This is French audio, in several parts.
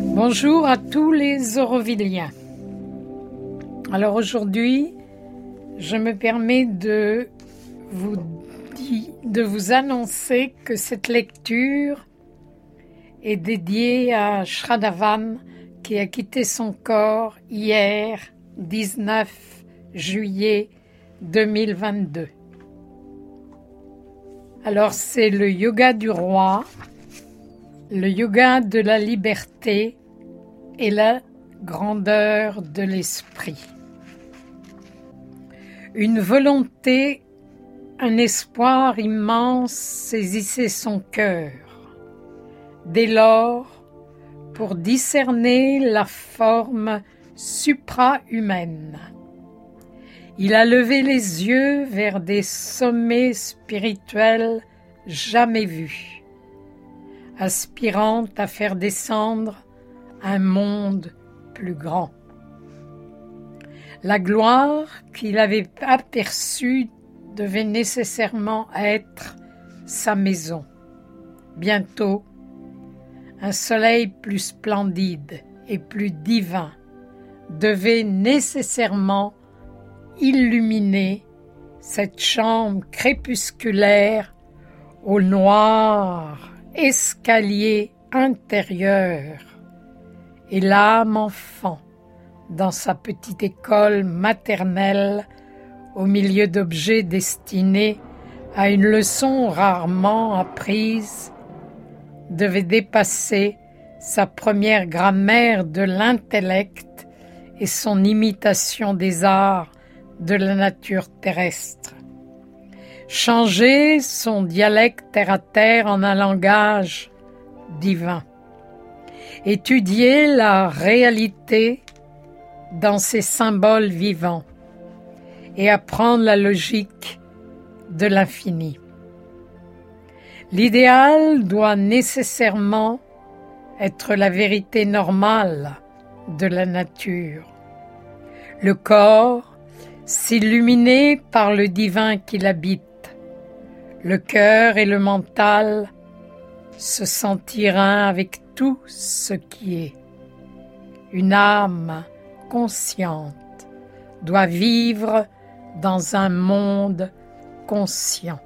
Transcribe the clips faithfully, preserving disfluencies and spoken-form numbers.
Bonjour à tous les Aurovilliens. Alors aujourd'hui, je me permets de vous, di- de vous annoncer que cette lecture est dédiée à Shraddhavan qui a quitté son corps hier, dix-neuf juillet deux mille vingt-deux. Alors c'est le yoga du roi, le yoga de la liberté et la grandeur de l'esprit. Une volonté, un espoir immense saisissait son cœur. Dès lors, pour discerner la forme supra-humaine, il a levé les yeux vers des sommets spirituels jamais vus, aspirant à faire descendre un monde plus grand. La gloire qu'il avait aperçue devait nécessairement être sa maison. Bientôt, un soleil plus splendide et plus divin devait nécessairement illuminer cette chambre crépusculaire au noir escalier intérieur, et l'âme enfant dans sa petite école maternelle au milieu d'objets destinés à une leçon rarement apprise devait dépasser sa première grammaire de l'intellect et son imitation des arts de la nature terrestre. Changer son dialecte terre-à-terre en un langage divin. Étudier la réalité dans ses symboles vivants et apprendre la logique de l'infini. L'idéal doit nécessairement être la vérité normale de la nature. Le corps s'illuminer par le divin qui l'habite. Le cœur et le mental se sentir un avec tout ce qui est. Une âme consciente doit vivre dans un monde conscient.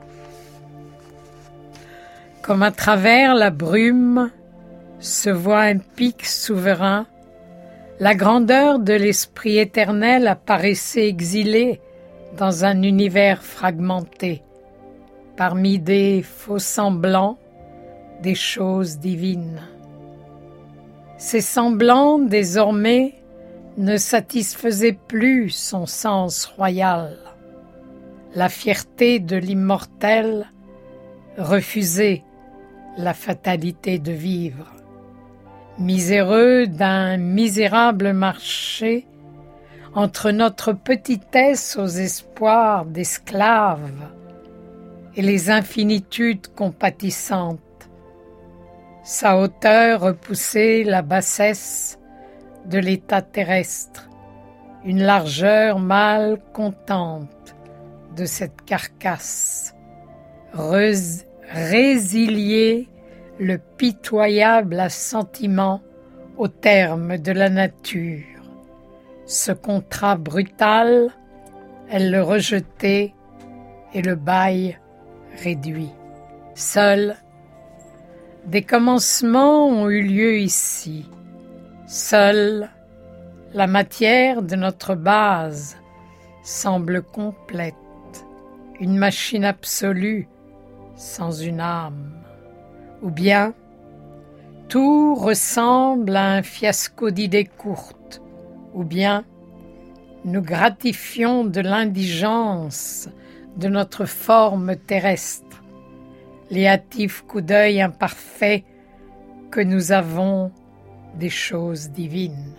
Comme à travers la brume se voit un pic souverain, la grandeur de l'esprit éternel apparaissait exilée dans un univers fragmenté, parmi des faux semblants des choses divines. Ces semblants, désormais, ne satisfaisaient plus son sens royal. La fierté de l'immortel refusait la fatalité de vivre. Miséreux d'un misérable marché, entre notre petitesse aux espoirs d'esclaves et les infinitudes compatissantes, sa hauteur repoussait la bassesse de l'état terrestre, une largeur mal contente de cette carcasse, Rés- résilier le pitoyable assentiment au terme de la nature. Ce contrat brutal, elle le rejetait et le bail réduit. Seul, des commencements ont eu lieu ici. Seule la matière de notre base semble complète, une machine absolue sans une âme. Ou bien, tout ressemble à un fiasco d'idées courtes, ou bien, nous gratifions de l'indigence de notre forme terrestre, les hâtifs coups d'œil imparfaits que nous avons des choses divines.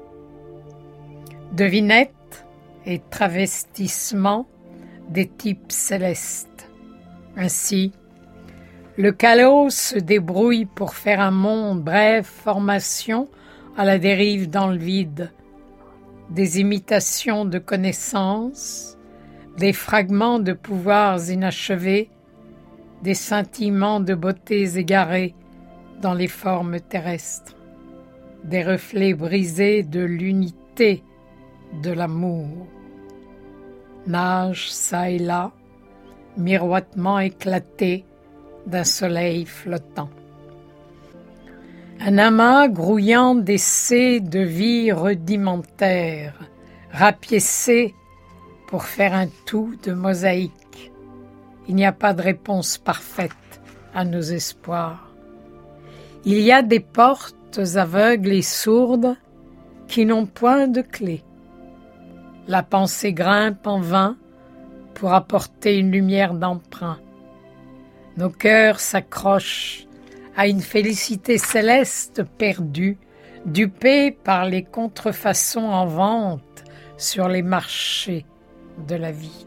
Devinettes et travestissements des types célestes. Ainsi, le chaos se débrouille pour faire un monde, bref, formation à la dérive dans le vide, des imitations de connaissances, des fragments de pouvoirs inachevés, des scintillements de beautés égarées dans les formes terrestres. des reflets brisés de l'unité de l'amour. Nage çà et là, miroitement éclaté d'un soleil flottant. Un amas grouillant d'essais de vie rudimentaire, rapiécé pour faire un tout de mosaïque. Il n'y a pas de réponse parfaite à nos espoirs. Il y a des portes aveugles et sourdes qui n'ont point de clé. La pensée grimpe en vain pour apporter une lumière d'emprunt. Nos cœurs s'accrochent à une félicité céleste perdue, dupée par les contrefaçons en vente sur les marchés de la vie.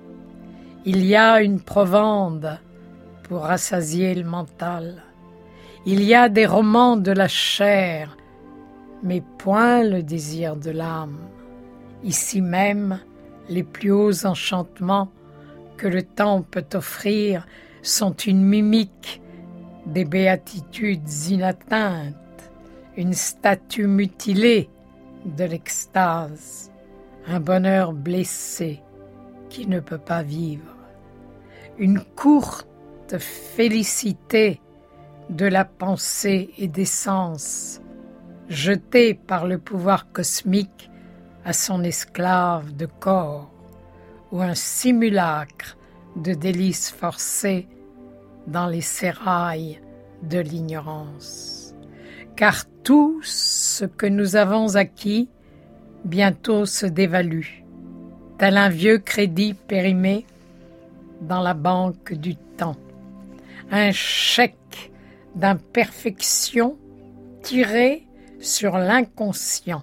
Il y a une provende pour rassasier le mental. Il y a des romans de la chair, mais point le désir de l'âme. Ici même, les plus hauts enchantements que le temps peut offrir sont une mimique des béatitudes inatteintes, une statue mutilée de l'extase, un bonheur blessé qui ne peut pas vivre, une courte félicité de la pensée et des sens, jetée par le pouvoir cosmique à son esclave de corps, ou un simulacre de délices forcées dans les sérails de l'ignorance. Car tout ce que nous avons acquis bientôt se dévalue, tel un vieux crédit périmé dans la banque du temps, un chèque d'imperfection tiré sur l'inconscient.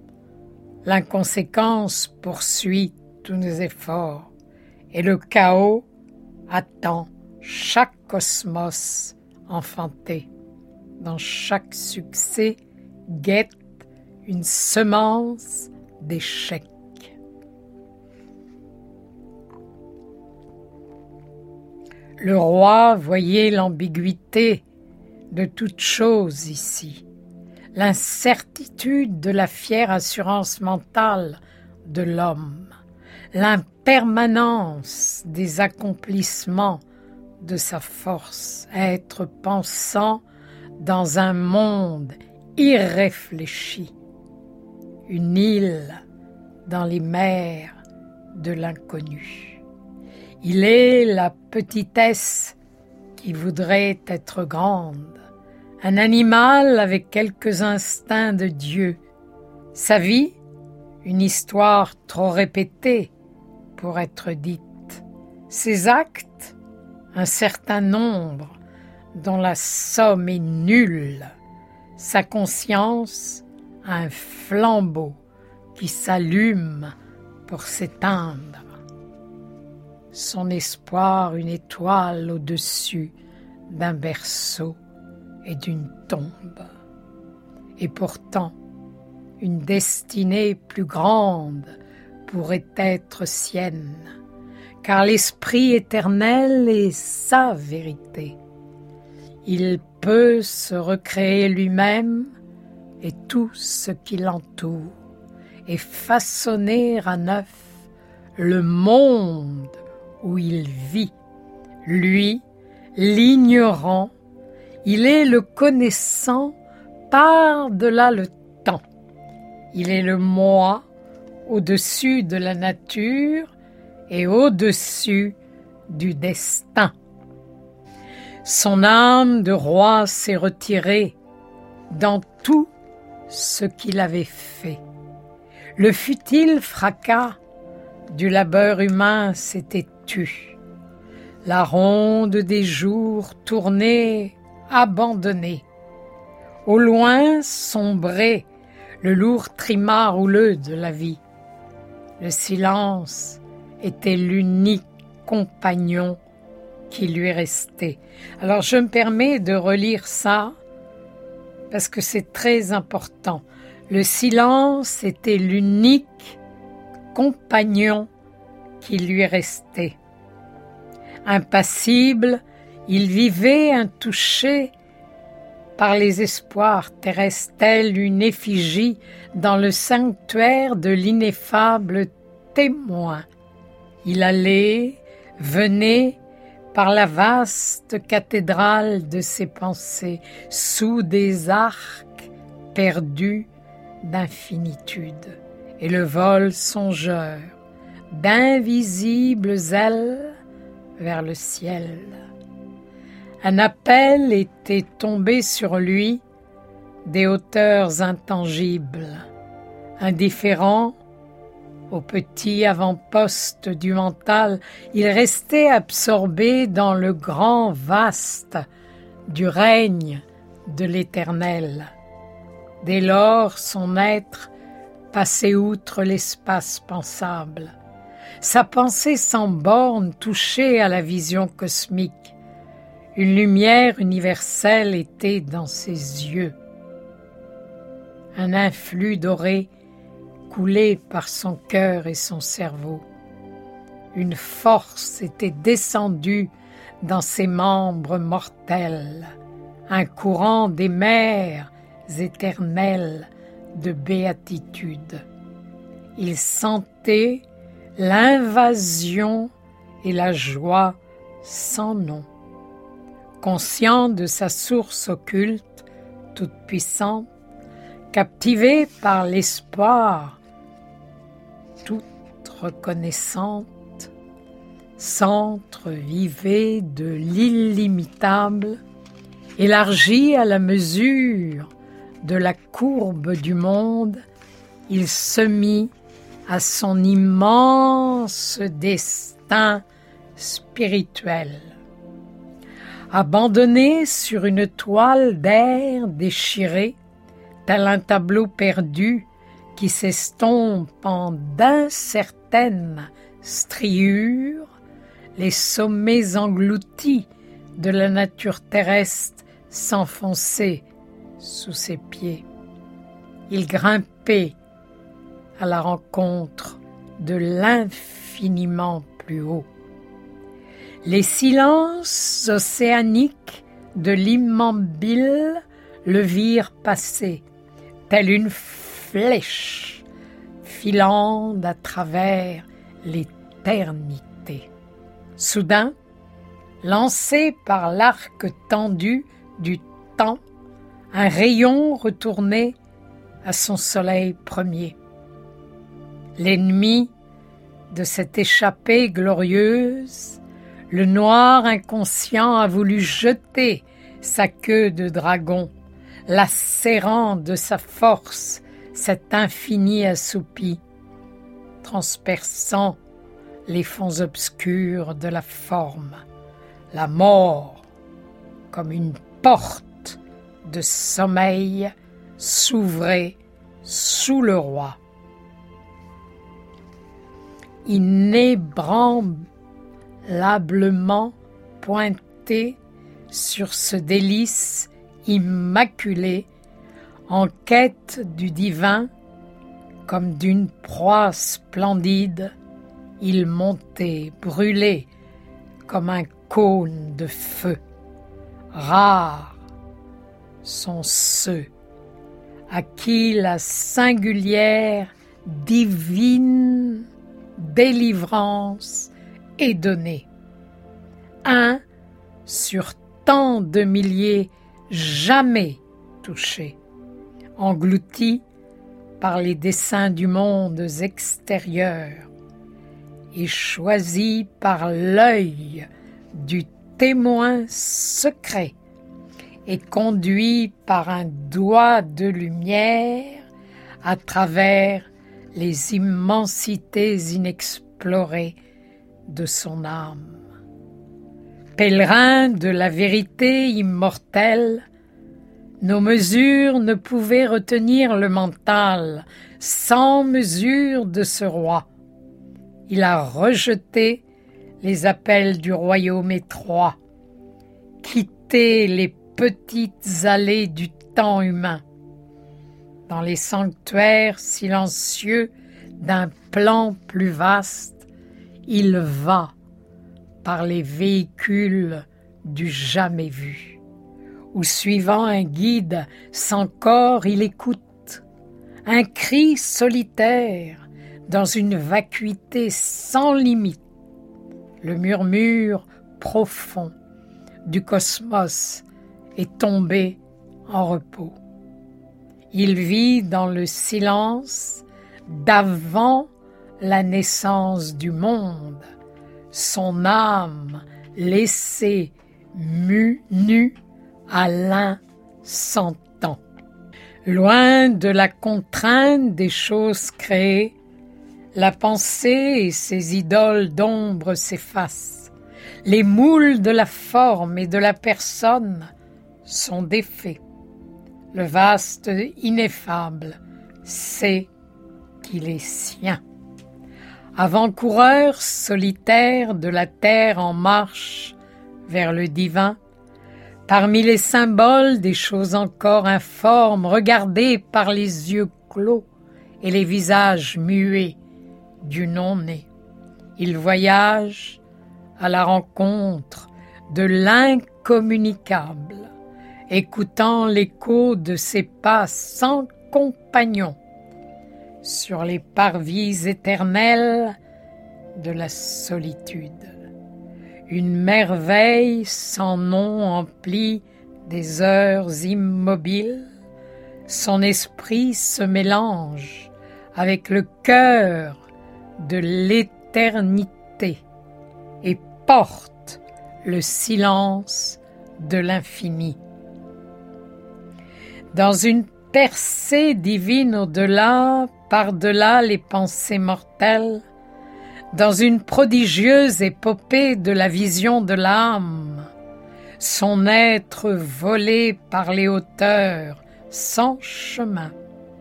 L'inconséquence poursuit tous nos efforts et le chaos attend chaque cosmos enfanté. Dans chaque succès guette une semence d'échecs. Le roi voyait l'ambiguïté de toute chose ici, l'incertitude de la fière assurance mentale de l'homme, l'impermanence des accomplissements de sa force, être pensant dans un monde irréfléchi, une île dans les mers de l'inconnu. Il est la petitesse qui voudrait être grande, un animal avec quelques instincts de Dieu. Sa vie, une histoire trop répétée pour être dite. Ses actes, un certain nombre dont la somme est nulle. Sa conscience, un flambeau qui s'allume pour s'éteindre. Son espoir, une étoile au-dessus d'un berceau et d'une tombe. Et pourtant, une destinée plus grande pourrait être sienne, car l'Esprit éternel est sa vérité. Il peut se recréer lui-même et tout ce qui l'entoure, et façonner à neuf le monde où il vit. Lui, l'ignorant, il est le connaissant par-delà le temps. Il est le moi au-dessus de la nature et au-dessus du destin. Son âme de roi s'est retirée dans tout ce qu'il avait fait. Le futile fracas du labeur humain s'était tu. La ronde des jours tournait, abandonnée. Au loin sombrait le lourd trimas rouleux de la vie. Le silence était l'unique compagnon qui lui restait. Alors je me permets de relire ça parce que c'est très important. Le silence était l'unique compagnon qui lui restait. Impassible, il vivait intouché par les espoirs terrestres telle une effigie dans le sanctuaire de l'ineffable témoin. Il allait, venait, par la vaste cathédrale de ses pensées, sous des arcs perdus d'infinitude, et le vol songeur d'invisibles ailes vers le ciel. Un appel était tombé sur lui des hauteurs intangibles, indifférent au petit avant-poste du mental, il restait absorbé dans le grand vaste du règne de l'Éternel. Dès lors, son être passait outre l'espace pensable. Sa pensée sans borne touchait à la vision cosmique. Une lumière universelle était dans ses yeux. Un influx doré coulait par son cœur et son cerveau. Une force était descendue dans ses membres mortels, un courant des mers éternelles de béatitude. Il sentait l'invasion et la joie sans nom. Conscient de sa source occulte, toute puissante, captivé par l'espoir, toute reconnaissante, s'entrevivait de l'illimitable, élargi à la mesure de la courbe du monde, il se mit à son immense destin spirituel. Abandonné sur une toile d'air déchirée, tel un tableau perdu qui s'estompe en d'incertaines striures, les sommets engloutis de la nature terrestre s'enfonçaient sous ses pieds. Il grimpait à la rencontre de l'infiniment plus haut. Les silences océaniques de l'immobile le virent passer, telle une flèche filant à travers l'éternité. Soudain, lancé par l'arc tendu du temps, un rayon retournait à son soleil premier. L'ennemi de cette échappée glorieuse, le noir inconscient a voulu jeter sa queue de dragon, lacérant de sa force cet infini assoupi, transperçant les fonds obscurs de la forme. La mort, comme une porte de sommeil, s'ouvrait sous le roi. Inébranlablement pointé sur ce délice immaculé, en quête du divin, comme d'une proie splendide, il montait brûlé comme un cône de feu. Rares sont ceux à qui la singulière divine délivrance est donnée. Un sur tant de milliers jamais touché, englouti par les desseins du monde extérieur et choisi par l'œil du témoin secret et conduit par un doigt de lumière à travers les immensités inexplorées de son âme. Pèlerin de la vérité immortelle, nos mesures ne pouvaient retenir le mental sans mesure de ce roi. Il a rejeté les appels du royaume étroit, quitté les petites allées du temps humain. Dans les sanctuaires silencieux d'un plan plus vaste, il va par les véhicules du jamais vu, ou suivant un guide sans corps il écoute, un cri solitaire dans une vacuité sans limite, le murmure profond du cosmos est tombé en repos. Il vit dans le silence d'avant la naissance du monde, son âme laissée mue nue à l'instant. Loin de la contrainte des choses créées, la pensée et ses idoles d'ombre s'effacent. Les moules de la forme et de la personne sont défaits. Le vaste ineffable sait qu'il est sien. Avant-coureur solitaire de la terre en marche vers le divin, parmi les symboles des choses encore informes, regardées par les yeux clos et les visages muets du non-né, il voyage à la rencontre de l'incommunicable, écoutant l'écho de ses pas sans compagnon sur les parvis éternels de la solitude. Une merveille sans nom emplit des heures immobiles, son esprit se mélange avec le cœur de l'éternité et porte le silence de l'infini. Dans une percée divine au-delà, par-delà les pensées mortelles, dans une prodigieuse épopée de la vision de l'âme, son être volé par les hauteurs sans chemin,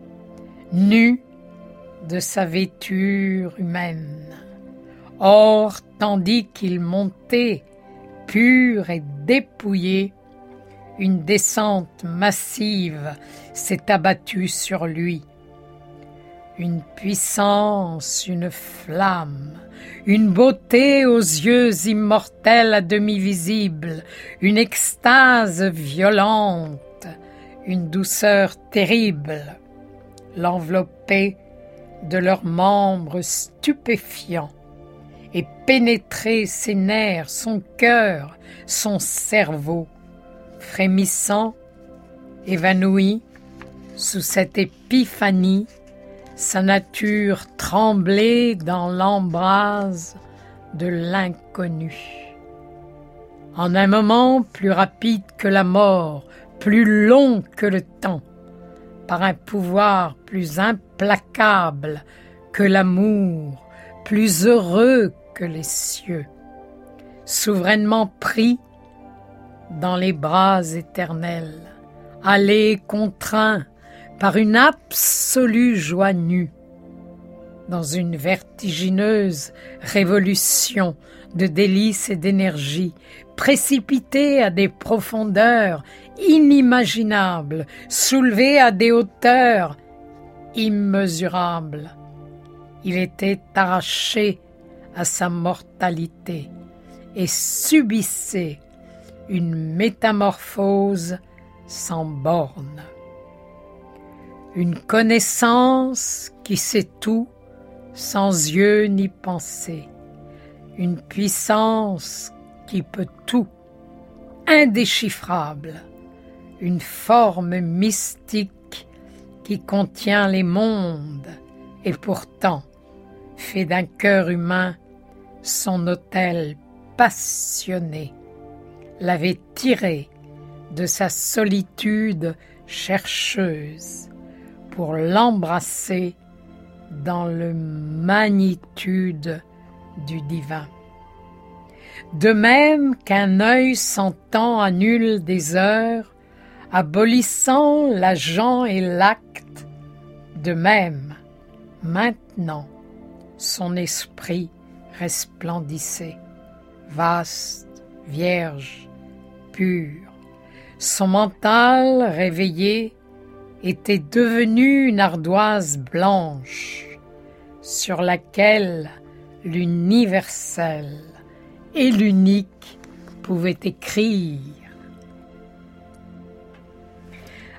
nu de sa vêture humaine. Or, tandis qu'il montait, pur et dépouillé, une descente massive s'est abattue sur lui. Une puissance, une flamme, une beauté aux yeux immortels à demi visibles, une extase violente, une douceur terrible, l'enveloppait de leurs membres stupéfiants et pénétrait ses nerfs, son cœur, son cerveau, frémissant, évanoui, sous cette épiphanie, sa nature tremblait dans l'embrase de l'inconnu. En un moment plus rapide que la mort, plus long que le temps, par un pouvoir plus implacable que l'amour, plus heureux que les cieux, souverainement pris dans les bras éternels, allé contraint par une absolue joie nue, dans une vertigineuse révolution de délices et d'énergie, précipité à des profondeurs inimaginables, soulevé à des hauteurs immesurables. Il était arraché à sa mortalité et subissait une métamorphose sans bornes. Une connaissance qui sait tout sans yeux ni pensée, une puissance qui peut tout, indéchiffrable, une forme mystique qui contient les mondes et pourtant fait d'un cœur humain son autel passionné, l'avait tiré de sa solitude chercheuse pour l'embrasser dans le magnitude du divin. De même qu'un œil sans temps annule des heures, abolissant l'agent et l'acte, de même, maintenant, son esprit resplendissait, vaste, vierge, pur. Son mental réveillé était devenu une ardoise blanche sur laquelle l'universel et l'unique pouvaient écrire.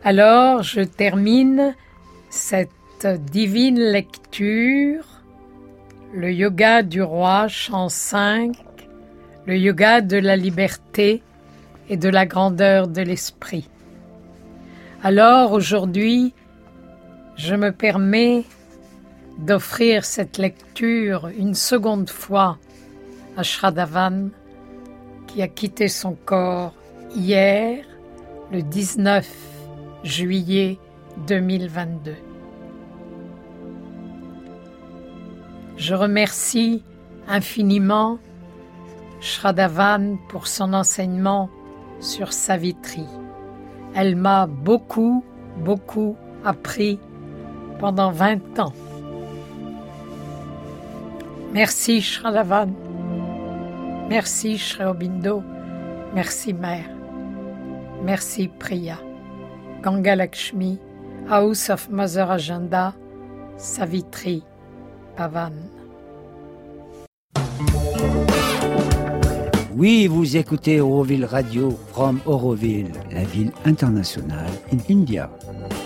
Alors, je termine cette divine lecture, le yoga du roi, chant cinq, le yoga de la liberté et de la grandeur de l'esprit. Alors, aujourd'hui, je me permets d'offrir cette lecture une seconde fois à Shraddhavan, qui a quitté son corps hier, le dix-neuf juillet deux mille vingt-deux. Je remercie infiniment Shraddhavan pour son enseignement sur Savitri. Elle m'a beaucoup, beaucoup appris pendant vingt ans. Merci Shraddhavan, merci Shri Aurobindo, merci Mère, merci Priya, Ganga Lakshmi, House of Mother Ajanda, Savitri, Pavan. Oui, vous écoutez Auroville Radio from Auroville, la ville internationale in India.